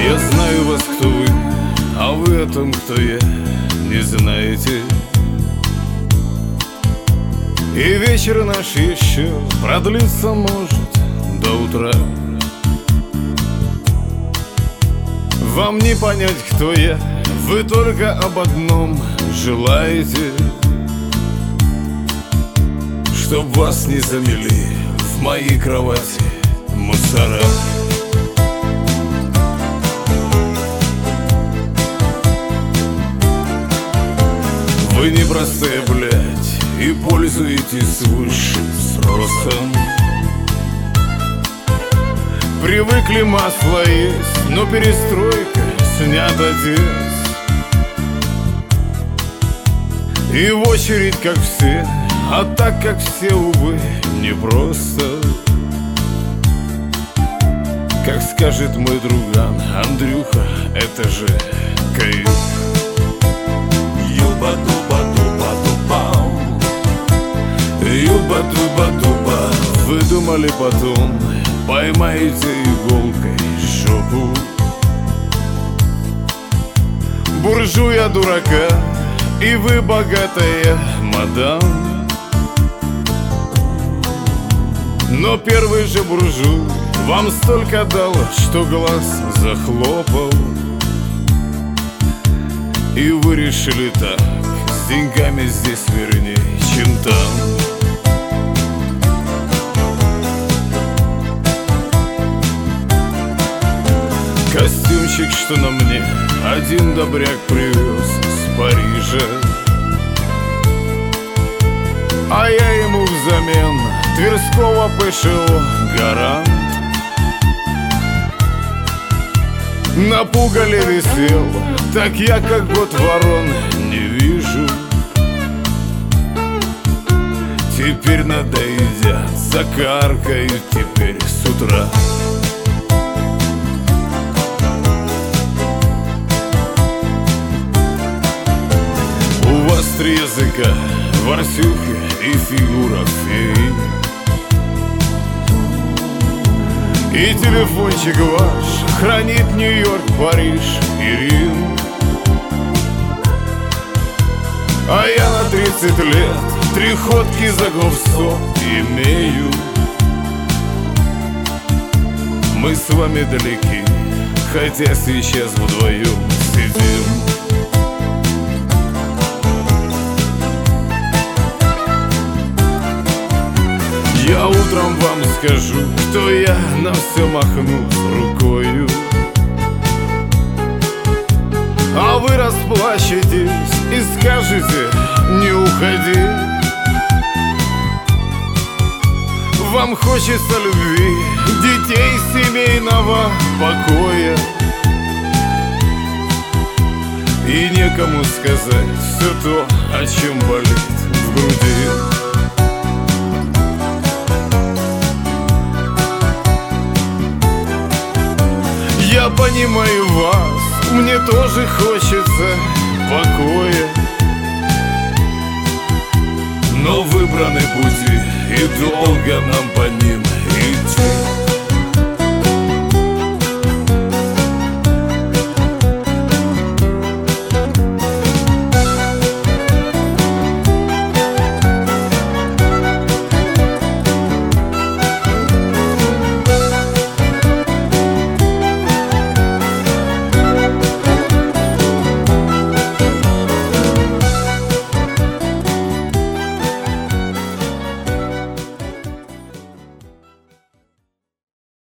Я знаю вас, кто вы, а вы о том, кто я, не знаете. И вечер наш еще продлится, может, до утра. Вам не понять, кто я, вы только об одном желаете: чтоб вас не замели в моей кровати мусора. Вы непростые, блядь, и пользуетесь высшим спросом. Привыкли масло есть, но перестройка снят отец. И в очередь, как все, а так как все, увы, непросто. Как скажет мой друган Андрюха, это же кайф. Юба-дуба-дуба-дубам, Юба-дуба-дуба, вы думали потом поймаете иголкой жопу буржуя дурака, и вы богатая мадам. Но первый же буржуй вам столько дал, что глаз захлопал. И вы решили так, с деньгами здесь верней, чем там. Костюмчик, что на мне, один добряк привез с Парижа, а я ему взамен Тверского ПШО гарант. На пугале висел, так я как год ворон не вижу. Теперь надоедят, закаркают теперь с утра. У вас 3 языка, Варсюхи и фигура феи. И телефончик ваш хранит Нью-Йорк, Париж и Рим. А я на 30 лет 3 ходки за гофсо имею. Мы с вами далеки, хотя сейчас вдвоем сидим. Я утром вам скажу, что я на все махну рукою, а вы расплачетесь и скажете: не уходи. Вам хочется любви, детей, семейного покоя, и некому сказать все то, о чем болит в груди. Я понимаю вас, мне тоже хочется покоя, но выбраны пути, и долго нам по ним